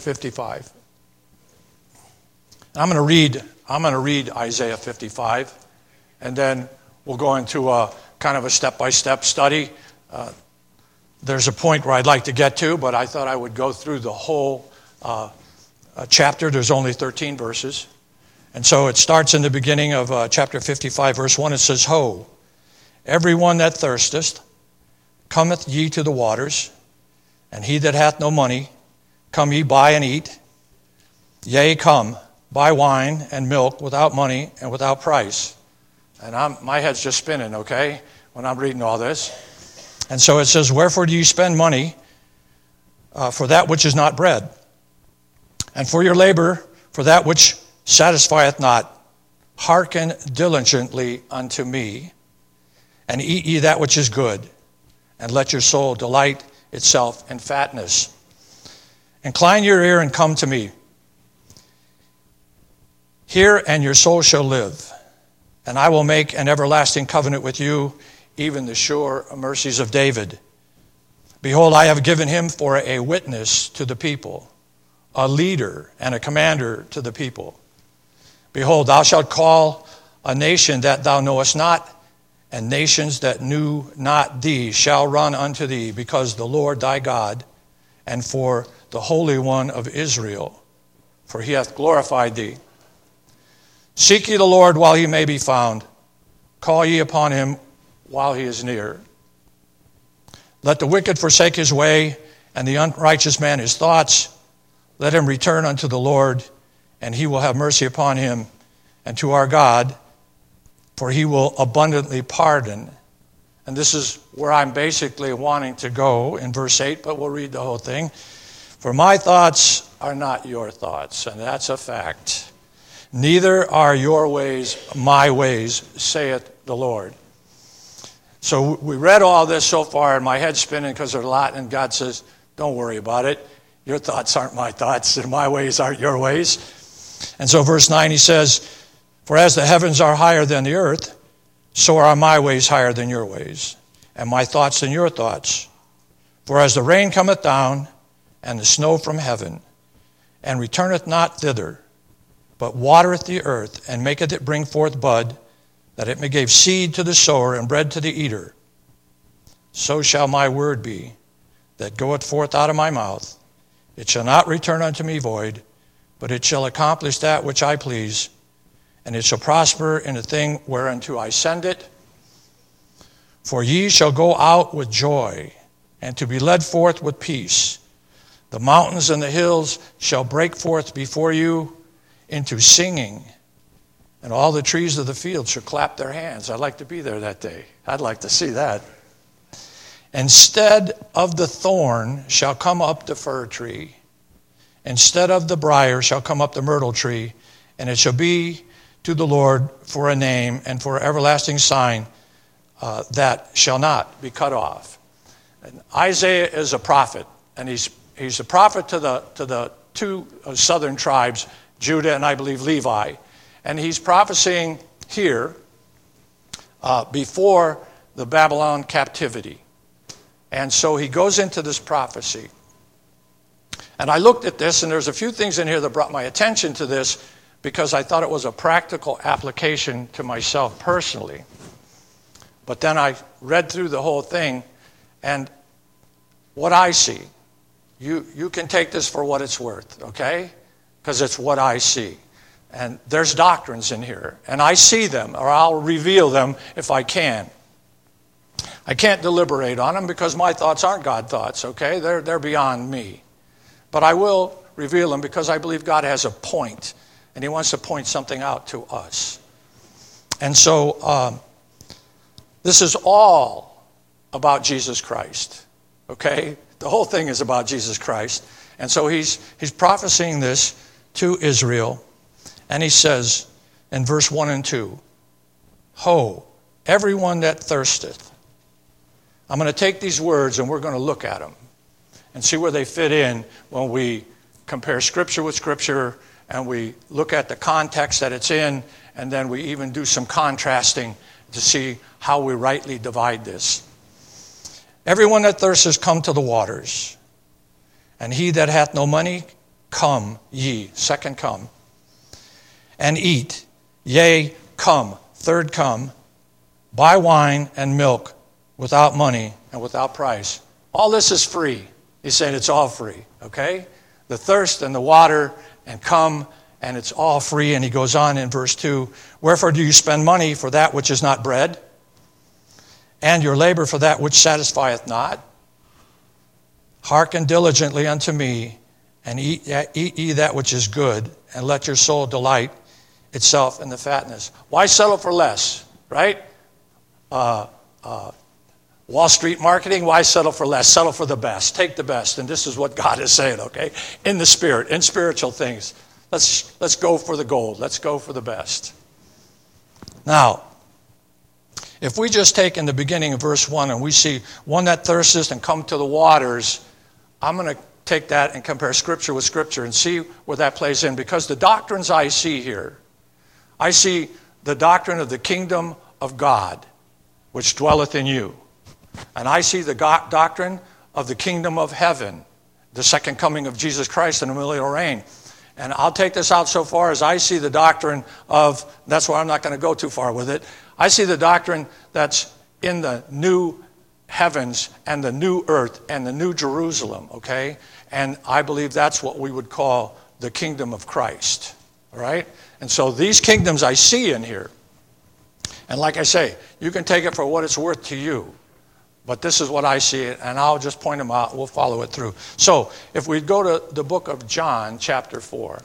55. I'm going to read Isaiah 55, and then we'll go into a kind of a step-by-step study. There's a point where I'd like to get to, but I thought I would go through the whole chapter. There's only 13 verses. And so it starts in the beginning of chapter 55, verse 1. It says, Ho, everyone that thirsteth, cometh ye to the waters, and he that hath no money, come ye buy and eat. Yea, come, buy wine and milk without money and without price. And my head's just spinning, okay, when I'm reading all this. And so it says, Wherefore do ye spend money for that which is not bread? And for your labor for that which satisfieth not? Hearken diligently unto me, and eat ye that which is good, and let your soul delight itself in fatness. Incline your ear and come to me. Hear, and your soul shall live. And I will make an everlasting covenant with you, even the sure mercies of David. Behold, I have given him for a witness to the people, a leader and a commander to the people. Behold, thou shalt call a nation that thou knowest not, and nations that knew not thee shall run unto thee, because the Lord thy God, and for the Holy One of Israel, for he hath glorified thee. Seek ye the Lord while he may be found. Call ye upon him while he is near. Let the wicked forsake his way, and the unrighteous man his thoughts. Let him return unto the Lord, and he will have mercy upon him, and to our God, for he will abundantly pardon. And this is where I'm basically wanting to go in verse 8, but we'll read the whole thing. For my thoughts are not your thoughts, and that's a fact. Neither are your ways my ways, saith the Lord. So we read all this so far, and my head's spinning because there's a lot, and God says, don't worry about it. Your thoughts aren't my thoughts, and my ways aren't your ways. And so verse 9, he says, For as the heavens are higher than the earth, so are my ways higher than your ways, and my thoughts than your thoughts. For as the rain cometh down, and the snow from heaven, and returneth not thither, but watereth the earth, and maketh it bring forth bud, that it may give seed to the sower and bread to the eater, so shall my word be that goeth forth out of my mouth. It shall not return unto me void, but it shall accomplish that which I please, and it shall prosper in the thing whereunto I send it. For ye shall go out with joy, and to be led forth with peace. The mountains and the hills shall break forth before you into singing, and all the trees of the field shall clap their hands. I'd like to be there that day. I'd like to see that. Instead of the thorn shall come up the fir tree. Instead of the briar shall come up the myrtle tree, and it shall be to the Lord for a name and for an everlasting sign that shall not be cut off. And Isaiah is a prophet, and he's a prophet to the two southern tribes, Judah and I believe Levi. And he's prophesying here before the Babylon captivity. And so he goes into this prophecy. And I looked at this, and there's a few things in here that brought my attention to this because I thought it was a practical application to myself personally. But then I read through the whole thing, and what I see, you can take this for what it's worth, okay? Because it's what I see. And there's doctrines in here, and I see them, or I'll reveal them if I can. I can't deliberate on them because my thoughts aren't God thoughts, okay? They're beyond me. But I will reveal them because I believe God has a point, and he wants to point something out to us. And so this is all about Jesus Christ, okay? The whole thing is about Jesus Christ. And so he's prophesying this to Israel, and he says in verse 1 and 2, Ho, everyone that thirsteth. I'm going to take these words and we're going to look at them and see where they fit in when we compare Scripture with Scripture and we look at the context that it's in, and then we even do some contrasting to see how we rightly divide this. Everyone that thirsteth, come to the waters, and he that hath no money, come ye, second come, and eat, yea, come, third come, buy wine and milk without money and without price. All this is free. He's saying it's all free, okay? The thirst and the water and come, and it's all free. And he goes on in verse 2, wherefore do you spend money for that which is not bread, and your labor for that which satisfieth not? Hearken diligently unto me, and eat ye that which is good, and let your soul delight itself in the fatness. Why settle for less, right? Wall Street marketing, why settle for less? Settle for the best. Take the best. And this is what God is saying, okay? In the spirit, in spiritual things. Let's go for the gold. Let's go for the best. Now, if we just take in the beginning of verse 1 and we see one that thirsteth and come to the waters, I'm going to take that and compare Scripture with Scripture and see where that plays in. Because the doctrines I see here, I see the doctrine of the kingdom of God, which dwelleth in you. And I see the doctrine of the kingdom of heaven, the second coming of Jesus Christ in the millennial reign. And I'll take this out so far as I see the doctrine of, that's why I'm not going to go too far with it, I see the doctrine that's in the new heavens and the new earth and the new Jerusalem, okay? And I believe that's what we would call the kingdom of Christ, all right? And so these kingdoms I see in here. And like I say, you can take it for what it's worth to you. But this is what I see, and I'll just point them out. We'll follow it through. So if we go to the book of John, chapter 4,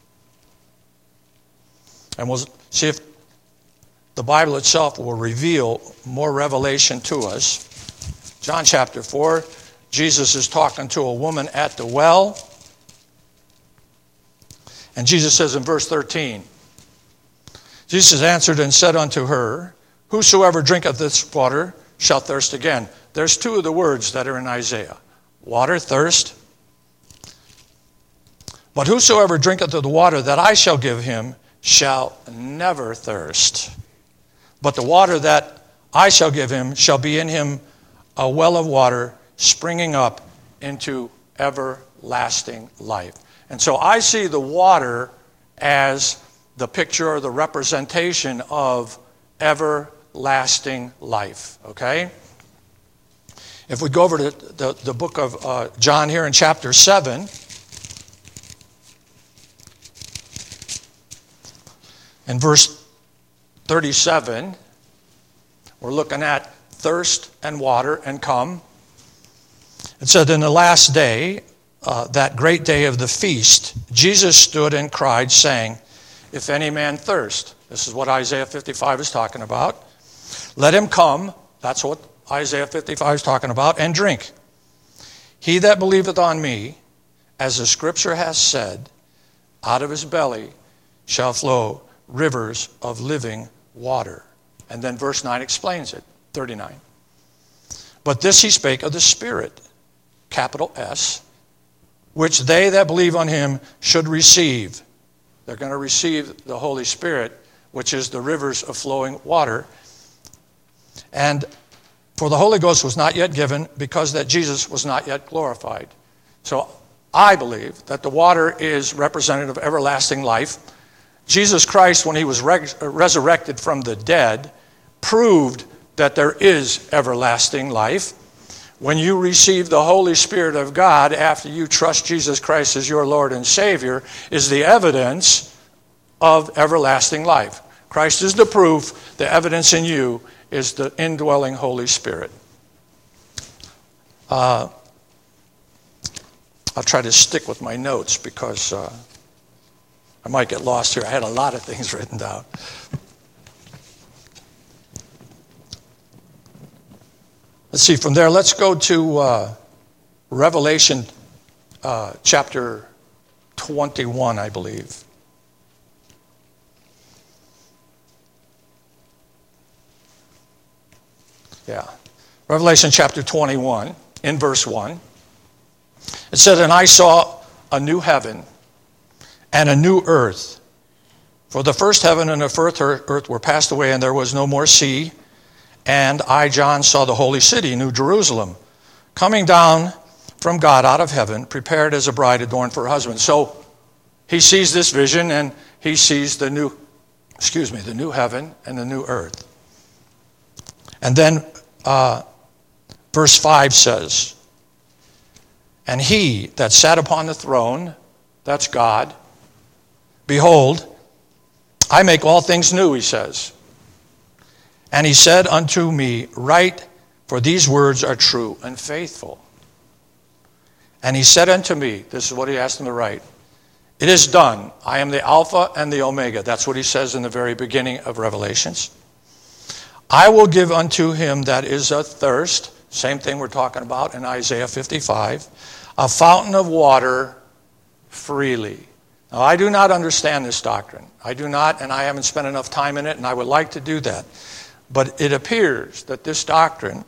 and we'll see if the Bible itself will reveal more revelation to us. John chapter 4, Jesus is talking to a woman at the well. And Jesus says in verse 13, Jesus answered and said unto her, whosoever drinketh this water shall thirst again. There's two of the words that are in Isaiah. Water, thirst. But whosoever drinketh of the water that I shall give him shall never thirst. But the water that I shall give him shall be in him a well of water springing up into everlasting life. And so I see the water as the picture or the representation of everlasting life, okay? If we go over to the book of John here in chapter 7, in verse 37, we're looking at thirst and water and come. It said, in the last day, that great day of the feast, Jesus stood and cried, saying, if any man thirst, this is what Isaiah 55 is talking about, let him come, that's what Isaiah 55 is talking about, and drink. He that believeth on me, as the scripture has said, out of his belly shall flow rivers of living water. And then verse 9 explains it, 39. But this he spake of the Spirit, capital S, which they that believe on him should receive. They're going to receive the Holy Spirit, which is the rivers of flowing water. And for the Holy Ghost was not yet given, because that Jesus was not yet glorified. So I believe that the water is representative of everlasting life. Jesus Christ, when he was resurrected from the dead, proved that there is everlasting life. When you receive the Holy Spirit of God after you trust Jesus Christ as your Lord and Savior, is the evidence of everlasting life. Christ is the proof. The evidence in you is the indwelling Holy Spirit. I'll try to stick with my notes because I might get lost here. I had a lot of things written down. Let's see, from there, let's go to Revelation chapter 21, I believe. Yeah. Revelation chapter 21, in verse 1. It said, and I saw a new heaven and a new earth. For the first heaven and the first earth were passed away, and there was no more sea. And I, John, saw the holy city, New Jerusalem, coming down from God out of heaven, prepared as a bride adorned for her husband. So he sees this vision and he sees the new heaven and the new earth. And then verse 5 says, and he that sat upon the throne, that's God, behold, I make all things new, he says. And he said unto me, write, for these words are true and faithful. And he said unto me, this is what he asked him to write, it is done. I am the Alpha and the Omega. That's what he says in the very beginning of Revelations. I will give unto him that is athirst, same thing we're talking about in Isaiah 55, a fountain of water freely. Now, I do not understand this doctrine. I do not, and I haven't spent enough time in it, and I would like to do that. But it appears that this doctrine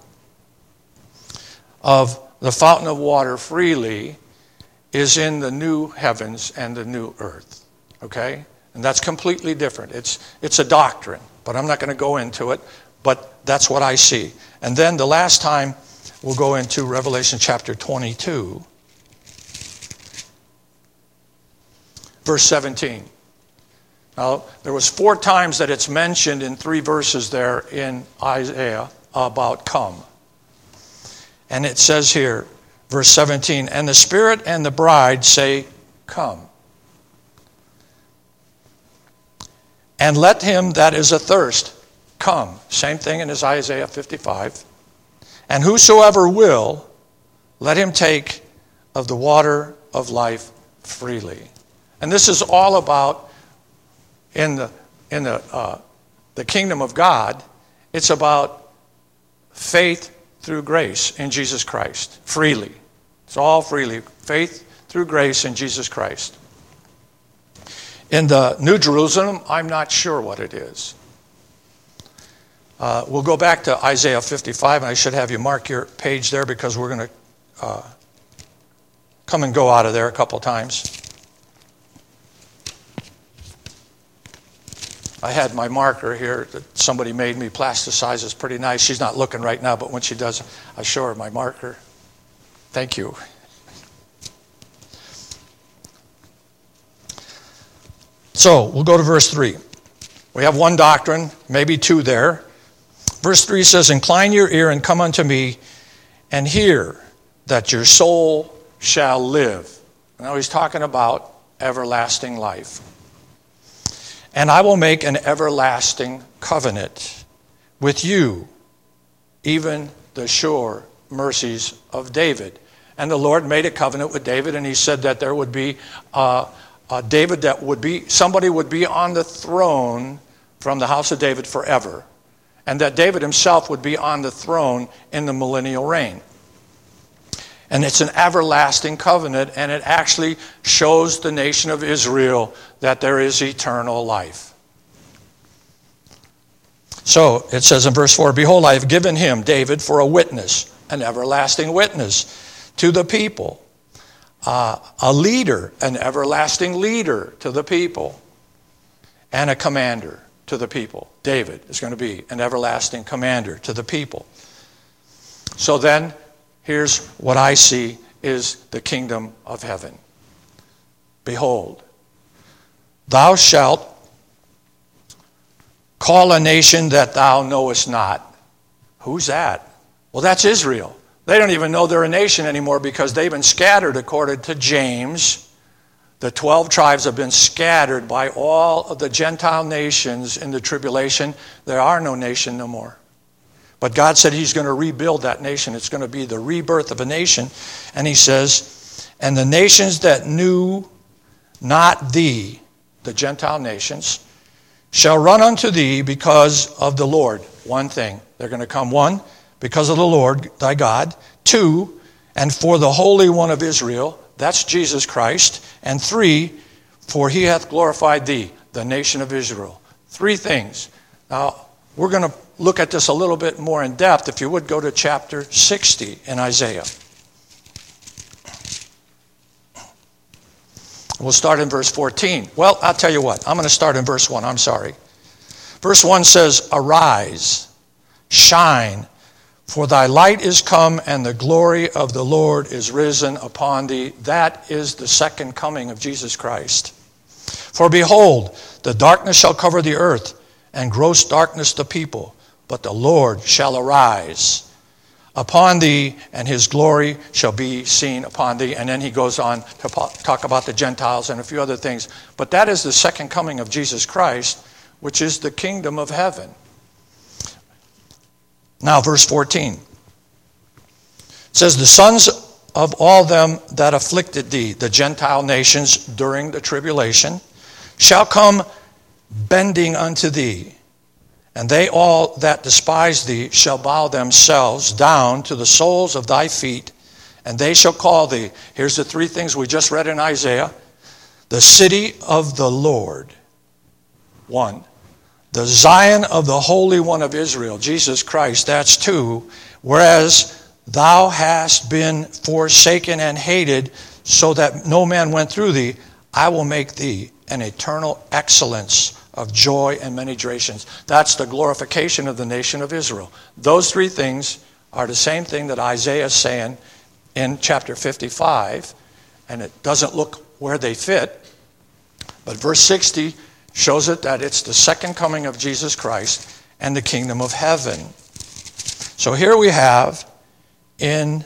of the fountain of water freely is in the new heavens and the new earth. Okay? And that's completely different. It's a doctrine, but I'm not going to go into it, but that's what I see. And then the last time we'll go into Revelation chapter 22, verse 17. Now, there was 4 times that it's mentioned in 3 verses there in Isaiah about come. And it says here, verse 17, and the Spirit and the bride say, come. And let him that is athirst come. Same thing in Isaiah 55. And whosoever will, let him take of the water of life freely. And this is all about in the kingdom of God. It's about faith through grace in Jesus Christ, freely. It's all freely. Faith through grace in Jesus Christ. In the New Jerusalem, I'm not sure what it is. We'll go back to Isaiah 55, and I should have you mark your page there because we're going to come and go out of there a couple times. I had my marker here that somebody made me plasticize. It's pretty nice. She's not looking right now, but when she does, I show her my marker. Thank you. So, we'll go to verse 3. We have one doctrine, maybe 2 there. Verse 3 says, incline your ear and come unto me and hear that your soul shall live. Now he's talking about everlasting life. And I will make an everlasting covenant with you, even the sure mercies of David. And the Lord made a covenant with David, and he said that there would be somebody would be on the throne from the house of David forever. And that David himself would be on the throne in the millennial reign. And it's an everlasting covenant, and it actually shows the nation of Israel that there is eternal life. So it says in verse 4, behold, I have given him, David, for a witness, an everlasting witness to the people. A leader, an everlasting leader to the people. And a commander to the people. David is going to be an everlasting commander to the people. So then, here's what I see is the kingdom of heaven. Behold, thou shalt call a nation that thou knowest not. Who's that? Well, that's Israel. They don't even know they're a nation anymore because they've been scattered according to James. The 12 tribes have been scattered by all of the Gentile nations in the tribulation. There are no nation no more. But God said he's going to rebuild that nation. It's going to be the rebirth of a nation. And he says, and the nations that knew not thee, the Gentile nations, shall run unto thee because of the Lord. One thing. They're going to come, 1, because of the Lord thy God. 2, and for the Holy One of Israel. That's Jesus Christ. And 3, for he hath glorified thee, the nation of Israel. 3 things. Now, we're going to look at this a little bit more in depth. If you would go to chapter 60 in Isaiah. We'll start in verse 14. Well, I'll tell you what. I'm going to start in verse 1. I'm sorry. Verse 1 says, arise, shine, for thy light is come, and the glory of the Lord is risen upon thee. That is the second coming of Jesus Christ. For behold, the darkness shall cover the earth, and gross darkness the people. But the Lord shall arise upon thee, and his glory shall be seen upon thee. And then he goes on to talk about the Gentiles and a few other things. But that is the second coming of Jesus Christ, which is the kingdom of heaven. Now, verse 14. It says, the sons of all them that afflicted thee, the Gentile nations during the tribulation, shall come bending unto thee. And they all that despise thee shall bow themselves down to the soles of thy feet, and they shall call thee. Here's the three things we just read in Isaiah. The city of the Lord. 1. The Zion of the Holy One of Israel, Jesus Christ. That's 2. Whereas thou hast been forsaken and hated, so that no man went through thee, I will make thee an eternal excellence of joy and many generations. That's the glorification of the nation of Israel. Those three things are the same thing that Isaiah is saying in chapter 55, and it doesn't look where they fit, but verse 60 shows it that it's the second coming of Jesus Christ and the kingdom of heaven. So here we have in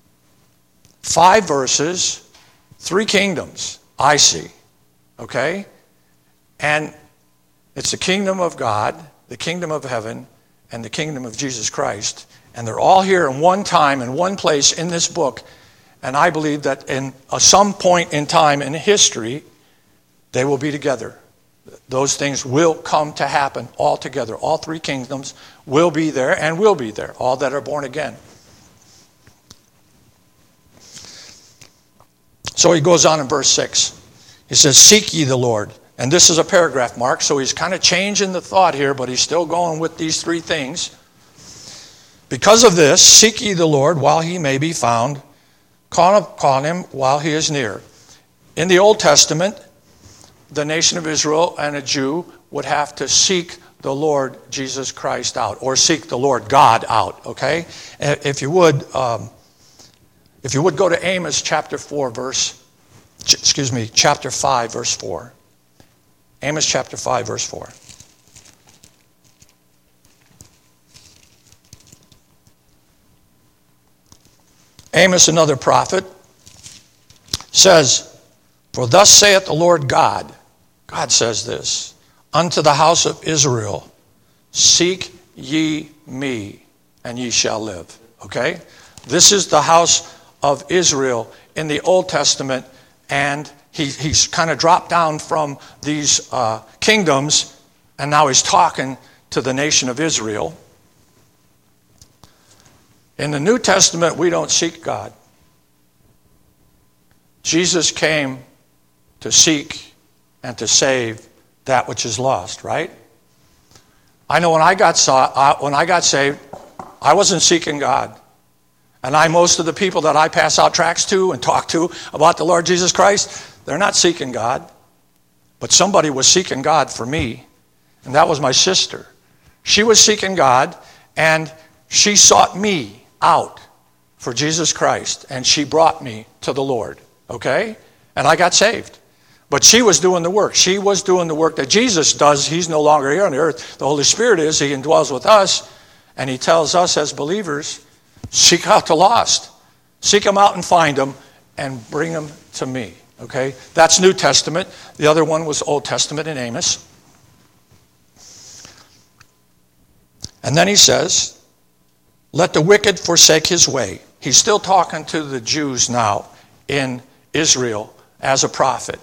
5 verses 3 kingdoms I see, okay? And it's the kingdom of God, the kingdom of heaven, and the kingdom of Jesus Christ. And they're all here in one time, in one place in this book. And I believe that in some point in time in history, they will be together. Those things will come to happen all together. All 3 kingdoms will be there and will be there, all that are born again. So he goes on in verse 6. He says, seek ye the Lord. And this is a paragraph mark, so he's kind of changing the thought here, but he's still going with these 3 things. Because of this, seek ye the Lord while he may be found. Call upon him while he is near. In the Old Testament, the nation of Israel and a Jew would have to seek the Lord Jesus Christ out, or seek the Lord God out, okay? If you would go to Amos chapter 5, verse 4. Amos chapter 5, verse 4. Amos, another prophet, says, for thus saith the Lord God, God says this, unto the house of Israel, seek ye me, and ye shall live. Okay? This is the house of Israel in the Old Testament, and he's kind of dropped down from these kingdoms, and now he's talking to the nation of Israel. In the New Testament, we don't seek God. Jesus came to seek and to save that which is lost, right? I know when I got saved, I wasn't seeking God. And most of the people that I pass out tracts to and talk to about the Lord Jesus Christ, they're not seeking God. But somebody was seeking God for me, and that was my sister. She was seeking God, and she sought me out for Jesus Christ, and she brought me to the Lord, okay? And I got saved. But she was doing the work. She was doing the work that Jesus does. He's no longer here on the earth. The Holy Spirit is. He indwells with us, and he tells us as believers, seek out the lost. Seek them out and find them and bring them to me. Okay? That's New Testament. The other one was Old Testament in Amos. And then he says, let the wicked forsake his way. He's still talking to the Jews now in Israel as a prophet.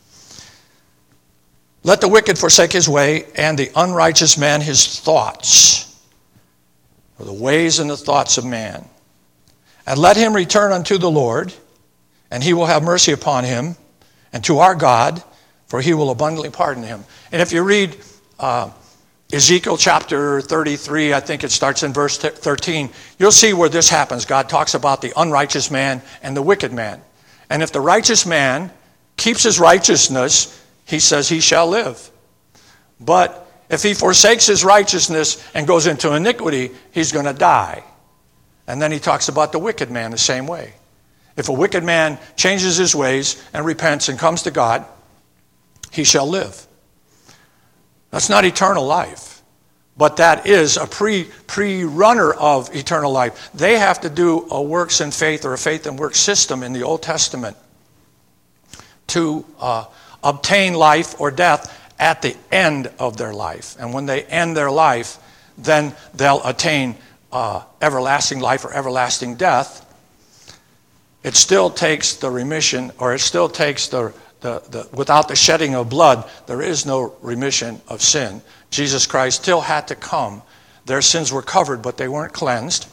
Let the wicked forsake his way, and the unrighteous man his thoughts, or the ways and the thoughts of man. And let him return unto the Lord, and he will have mercy upon him, and to our God, for he will abundantly pardon him. And if you read Ezekiel chapter 33, I think it starts in verse 13, you'll see where this happens. God talks about the unrighteous man and the wicked man. And if the righteous man keeps his righteousness, he says he shall live. But if he forsakes his righteousness and goes into iniquity, he's going to die. And then he talks about the wicked man the same way. If a wicked man changes his ways and repents and comes to God, he shall live. That's not eternal life, but that is a pre-runner of eternal life. They have to do a works and faith or a faith and works system in the Old Testament to obtain life or death at the end of their life. And when they end their life, then they'll attain everlasting life or everlasting death. It still takes the remission, or it still takes the without the shedding of blood, there is no remission of sin. Jesus Christ still had to come. Their sins were covered, but they weren't cleansed.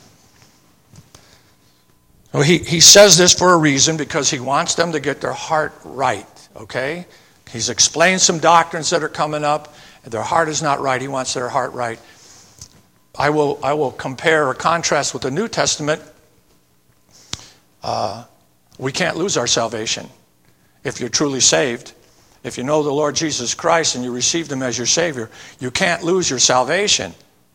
So he says this for a reason, because he wants them to get their heart right, okay? He's explained some doctrines that are coming up. Their heart is not right. He wants their heart right. I will compare or contrast with the New Testament. We can't lose our salvation. If you're truly saved, if you know the Lord Jesus Christ and you received him as your Savior, you can't lose your salvation.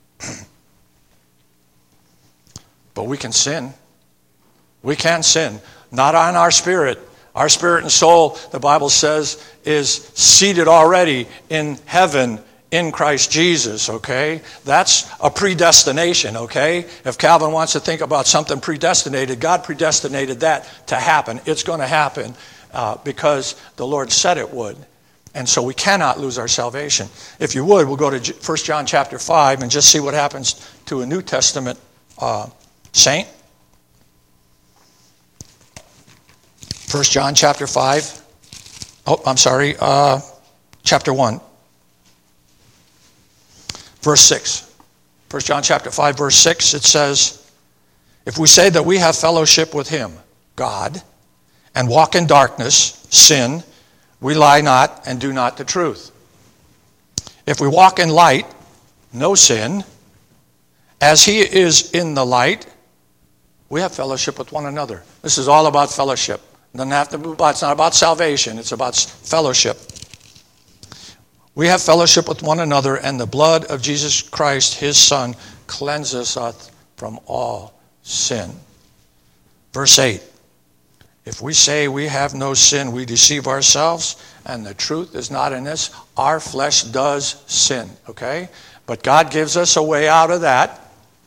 But we can sin. We can sin. Not on our spirit. Our spirit and soul, the Bible says, is seated already in heaven in Christ Jesus, okay? That's a predestination, okay? If Calvin wants to think about something predestinated, God predestinated that to happen. It's going to happen because the Lord said it would. And so we cannot lose our salvation. If you would, we'll go to 1 John chapter 5 and just see what happens to a New Testament saint. 1 John chapter 5. Chapter 1. Verse 6. 1 John chapter 5, verse 6, it says, if we say that we have fellowship with him, God, and walk in darkness, sin, we lie not and do not the truth. If we walk in light, no sin, as he is in the light, we have fellowship with one another. This is all about fellowship. It's not about salvation, it's about fellowship. We have fellowship with one another, and the blood of Jesus Christ, his Son, cleanses us from all sin. Verse 8. If we say we have no sin, we deceive ourselves, and the truth is not in us. Our flesh does sin, okay? But God gives us a way out of that.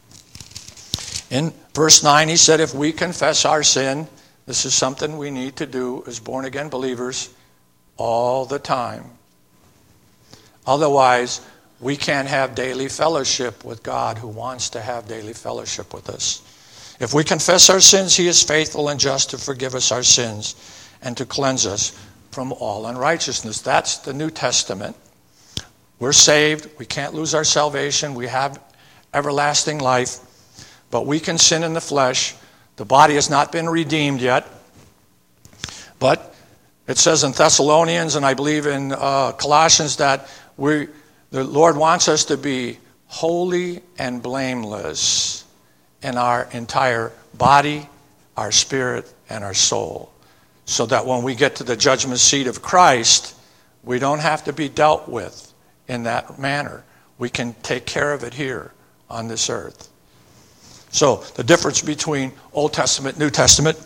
In verse 9, he said, if we confess our sin, this is something we need to do as born-again believers all the time. Otherwise, we can't have daily fellowship with God, who wants to have daily fellowship with us. If we confess our sins, he is faithful and just to forgive us our sins and to cleanse us from all unrighteousness. That's the New Testament. We're saved. We can't lose our salvation. We have everlasting life. But we can sin in the flesh. The body has not been redeemed yet. But it says in Thessalonians, and I believe in Colossians, that the Lord wants us to be holy and blameless in our entire body, our spirit, and our soul. So that when we get to the judgment seat of Christ, we don't have to be dealt with in that manner. We can take care of it here on this earth. So the difference between Old Testament, New Testament,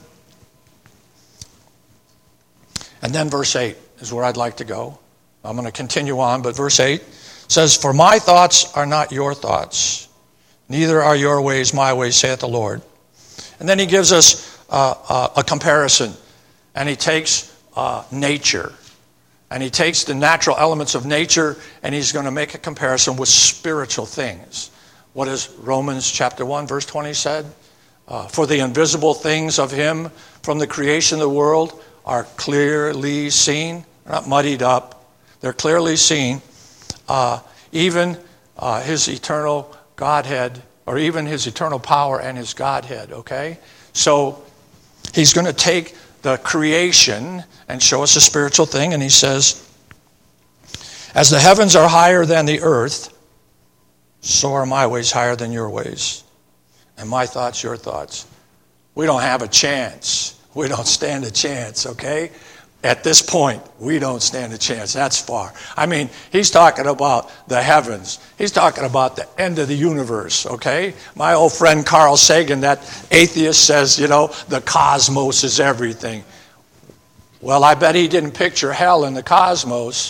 and then verse 8 is where I'd like to go. I'm going to continue on, but verse 8 says, for my thoughts are not your thoughts, neither are your ways my ways, saith the Lord. And then he gives us a comparison, and he takes nature, and he takes the natural elements of nature, and he's going to make a comparison with spiritual things. What does Romans chapter 1, verse 20 said? For the invisible things of him from the creation of the world are clearly seen. They're not muddied up. They're clearly seen. Even his eternal Godhead, or even his eternal power and his Godhead, okay? So he's going to take the creation and show us a spiritual thing, and he says, as the heavens are higher than the earth, so are my ways higher than your ways, and my thoughts your thoughts. We don't have a chance. We don't stand a chance, okay? At this point, we don't stand a chance. That's far. I mean, he's talking about the heavens. He's talking about the end of the universe, okay? My old friend Carl Sagan, that atheist, says, the cosmos is everything. Well, I bet he didn't picture hell in the cosmos.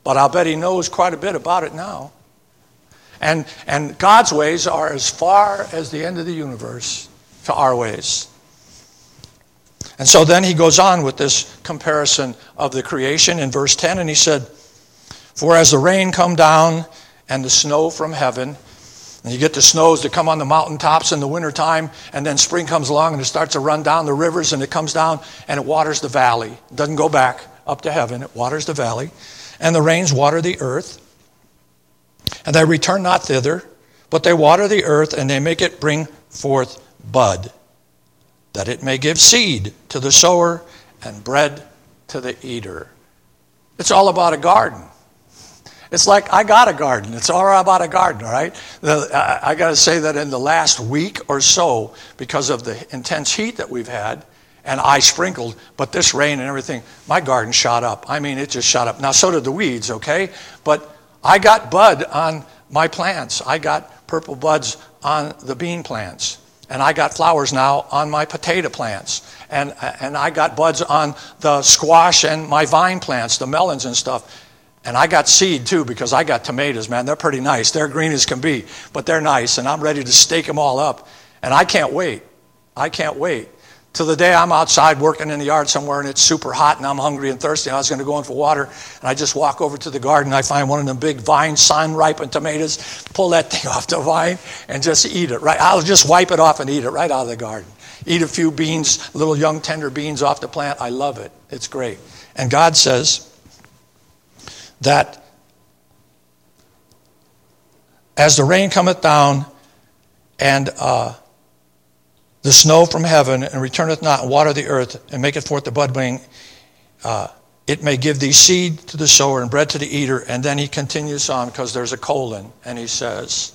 but I'll bet he knows quite a bit about it now. And God's ways are as far as the end of the universe to our ways. And so then he goes on with this comparison of the creation in verse 10, and he said, "For as the rain come down and the snow from heaven," and you get the snows that come on the mountaintops in the wintertime, and then spring comes along and it starts to run down the rivers, and it comes down and it waters the valley. It doesn't go back up to heaven. It waters the valley. And the rains water the earth. And they return not thither, but they water the earth, and they make it bring forth bud, that it may give seed to the sower and bread to the eater. It's all about a garden. It's like, I got a garden. It's all about a garden, all right? I got to say that in the last week or so, because of the intense heat that we've had, and I sprinkled, but this rain and everything, my garden shot up. I mean, it just shot up. Now, so did the weeds, okay? But I got bud on my plants. I got purple buds on the bean plants. And I got flowers now on my potato plants. And I got buds on the squash and my vine plants, the melons and stuff. And I got seed too, because I got tomatoes, man. They're pretty nice. They're green as can be, but they're nice. And I'm ready to stake them all up. And I can't wait. I can't wait till the day I'm outside working in the yard somewhere and it's super hot and I'm hungry and thirsty. And I was going to go in for water, and I just walk over to the garden. And I find one of them big vine sun-ripened tomatoes, pull that thing off the vine and just eat it. Right, I'll just wipe it off and eat it right out of the garden. Eat a few beans, little young tender beans off the plant. I love it. It's great. And God says that as the rain cometh down and the snow from heaven, and returneth not, and water the earth, and maketh forth the budwing, it may give thee seed to the sower and bread to the eater. And then he continues on, because there's a colon, and he says,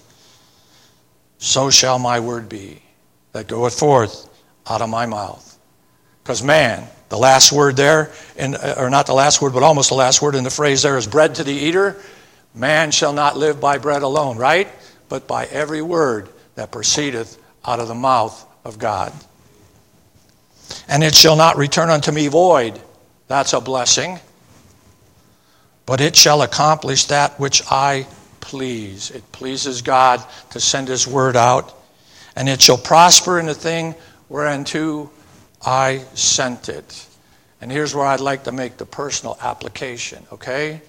so shall my word be that goeth forth out of my mouth. Because man, the last word there, or not the last word, but almost the last word in the phrase there is bread to the eater. Man shall not live by bread alone, right? But by every word that proceedeth out of the mouth of God. And it shall not return unto me void. That's a blessing. But it shall accomplish that which I please. It pleases God to send his word out. And it shall prosper in the thing whereunto I sent it. And here's where I'd like to make the personal application, okay?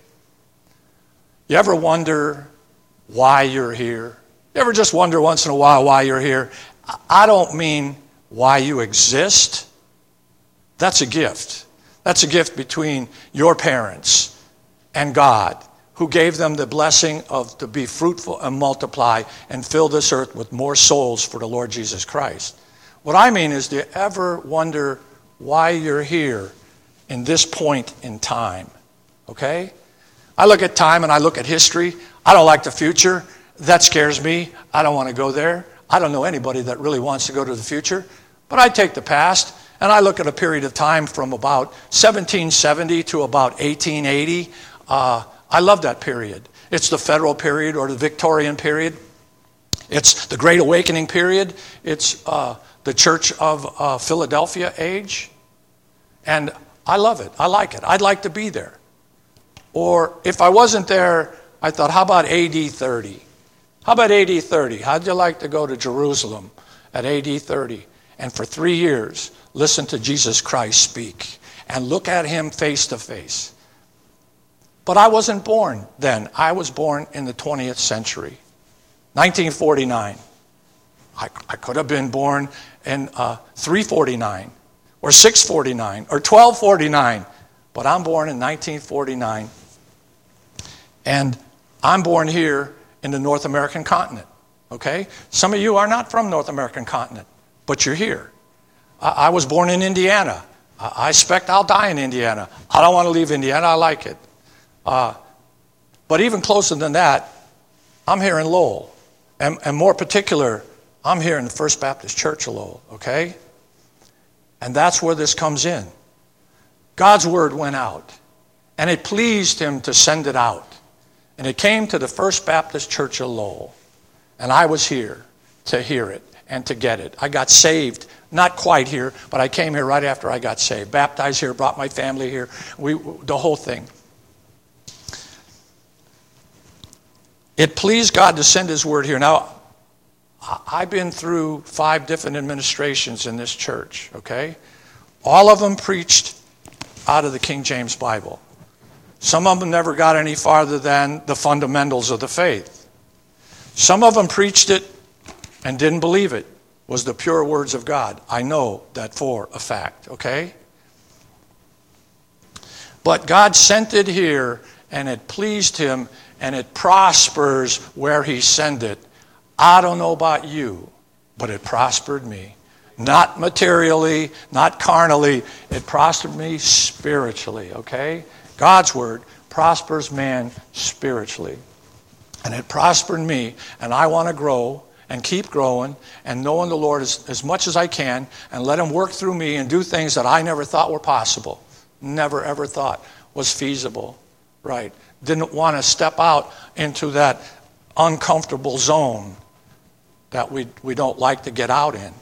You ever wonder why you're here? You ever just wonder once in a while why you're here? I don't mean why you exist. That's a gift. That's a gift between your parents and God, who gave them the blessing of to be fruitful and multiply and fill this earth with more souls for the Lord Jesus Christ. What I mean is, do you ever wonder why you're here in this point in time? Okay? I look at time and I look at history. I don't like the future. That scares me. I don't want to go there. I don't know anybody that really wants to go to the future. But I take the past and I look at a period of time from about 1770 to about 1880. I love that period. It's the Federal period or the Victorian period. It's the Great Awakening period. It's the Church of Philadelphia age. And I love it. I like it. I'd like to be there. Or if I wasn't there, I thought, how about AD 30? How about AD 30? How'd you like to go to Jerusalem at AD 30 and for 3 years listen to Jesus Christ speak and look at him face to face? But I wasn't born then. I was born in the 20th century, 1949. I could have been born in 349 or 649 or 1249, but I'm born in 1949. And I'm born here in the North American continent, okay? Some of you are not from North American continent, but you're here. I was born in Indiana. I expect I'll die in Indiana. I don't want to leave Indiana. I like it. But even closer than that, I'm here in Lowell. And more particular, I'm here in the First Baptist Church of Lowell, okay? And that's where this comes in. God's word went out, and it pleased him to send it out. And it came to the First Baptist Church of Lowell. And I was here to hear it and to get it. I got saved, not quite here, but I came here right after I got saved. Baptized here, brought my family here, the whole thing. It pleased God to send his word here. Now, I've been through 5 different administrations in this church, okay? All of them preached out of the King James Bible. Some of them never got any farther than the fundamentals of the faith. Some of them preached it and didn't believe it was the pure words of God. I know that for a fact, okay? But God sent it here, and it pleased him, and it prospers where he sent it. I don't know about you, but it prospered me. Not materially, not carnally. It prospered me spiritually, okay? God's word prospers man spiritually. And it prospered me, and I want to grow and keep growing and knowing the Lord as much as I can and let him work through me and do things that I never thought were possible. Never, ever thought was feasible, right? Didn't want to step out into that uncomfortable zone that we don't like to get out in.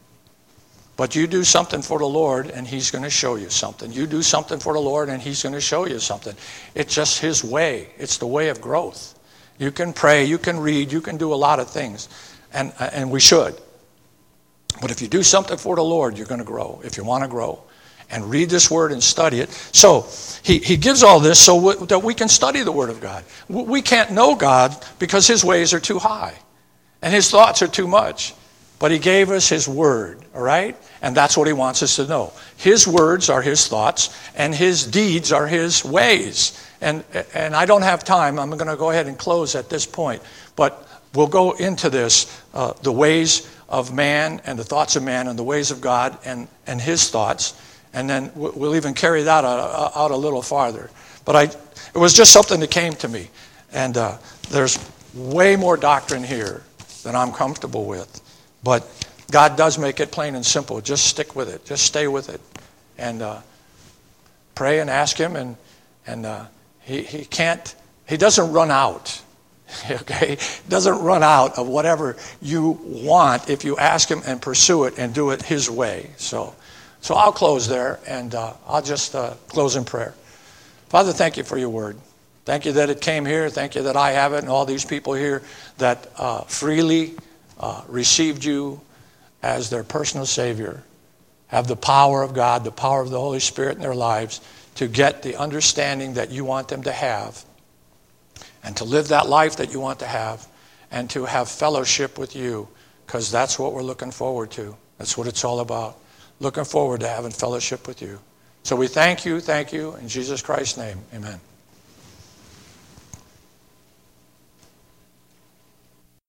But you do something for the Lord, and he's going to show you something. You do something for the Lord, and he's going to show you something. It's just his way. It's the way of growth. You can pray, you can read, you can do a lot of things, and we should. But if you do something for the Lord, you're going to grow, if you want to grow. And read this word and study it. So he gives all this so that we can study the word of God. We can't know God because his ways are too high. And his thoughts are too much. But he gave us his word, all right? And that's what he wants us to know. His words are his thoughts, and his deeds are his ways. And I don't have time. I'm going to go ahead and close at this point. But we'll go into this, the ways of man and the thoughts of man and the ways of God and his thoughts. And then we'll even carry that out a little farther. But it was just something that came to me. And there's way more doctrine here than I'm comfortable with. But God does make it plain and simple. Just stick with it. Just stay with it. And pray and ask him. And he doesn't run out. Okay? He doesn't run out of whatever you want if you ask him and pursue it and do it his way. So I'll close there, and I'll just close in prayer. Father, thank you for your word. Thank you that it came here. Thank you that I have it, and all these people here that freely received you as their personal Savior, have the power of God, the power of the Holy Spirit in their lives to get the understanding that you want them to have, and to live that life that you want to have, and to have fellowship with you, because that's what we're looking forward to. That's what it's all about. Looking forward to having fellowship with you. So we thank you, in Jesus Christ's name. Amen.